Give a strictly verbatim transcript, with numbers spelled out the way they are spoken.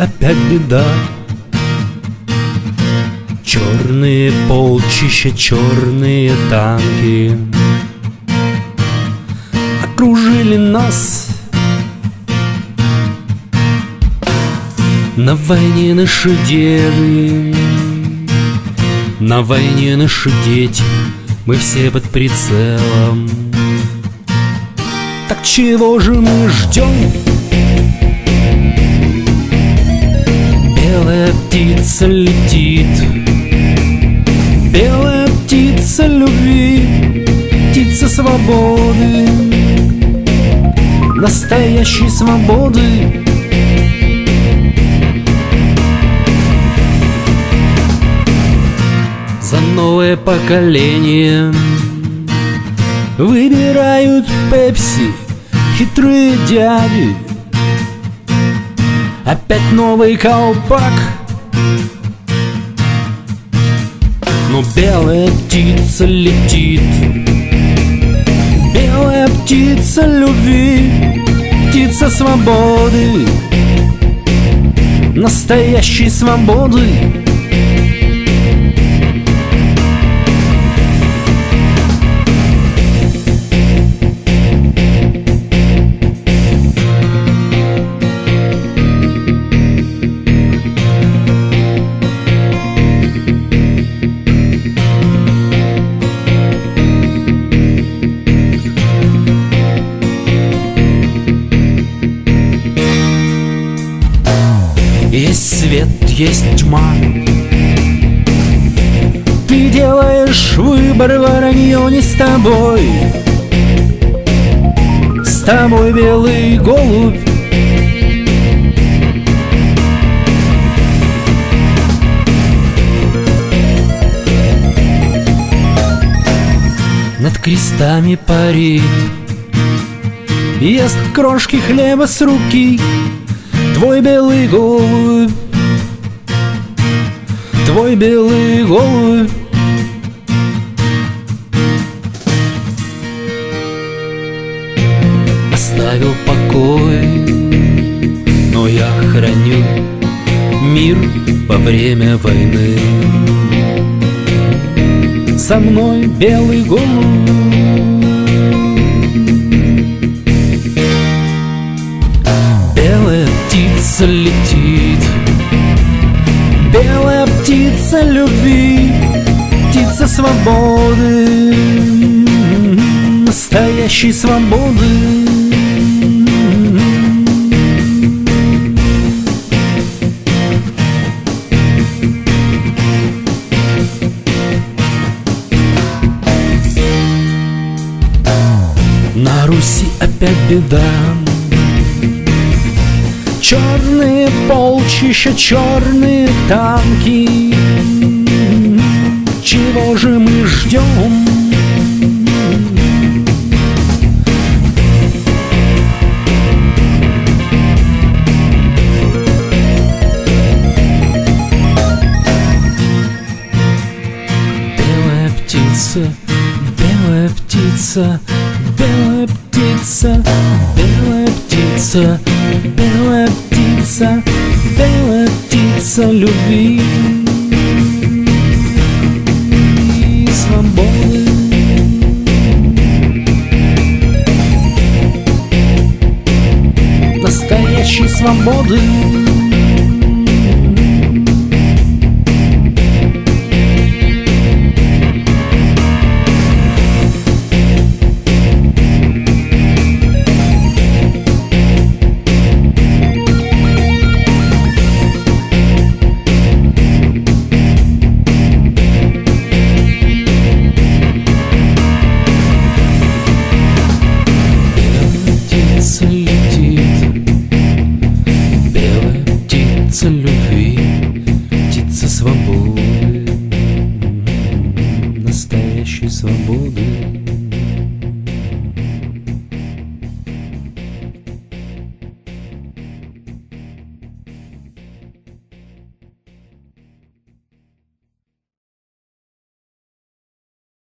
опять беда. Черные полчища, черные танки окружили нас. На войне наши деды, на войне наши дети, мы все под прицелом. Так чего же мы ждем? Белая птица летит, белая птица любви, птица свободы, настоящей свободы. За новое поколение выбирают пепси хитрые дяди. Опять новый колпак. Но белая птица летит, белая птица любви, птица свободы, настоящей свободы. Есть свет, есть тьма. Ты делаешь выбор, воронье не с тобой. С тобой белый голубь. Над крестами парит, ест крошки хлеба с руки. Твой белый голубь, твой белый голубь. Оставил покой, но я храню мир во время войны. Со мной белый голубь. Белая птица летит, белая птица любви, птица свободы, настоящей свободы. На Руси опять беда. Черные полчища, черные танки. Чего же мы ждем? Белая птица, белая птица, белая птица, белая птица, белая птица, белая птица любви и свободы. Настоящей свободы. Птица любви, птица свободы, настоящей свободы.